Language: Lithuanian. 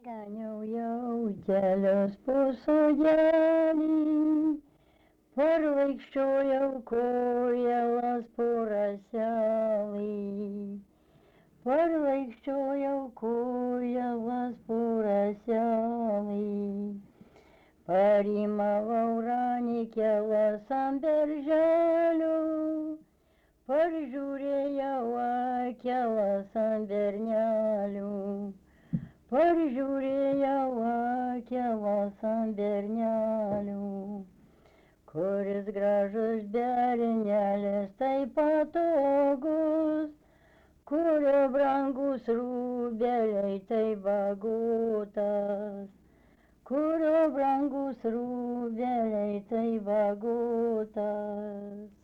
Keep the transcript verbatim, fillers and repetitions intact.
Seniau jau kelios pusodienį, parvaikščiojau kojelas po raselį. Parvaikščiojau kojelas po raselį. Parimavau ranikelas ant berželio, paržiūrėjau akelas ant bernelių. Paržiūrėjau akelas ant bernelių. Kuris gražus bernelis taip patogus, kurio brangus rūbeliai taip bagotas. Kurio brangus rūbeliai taip bagotas.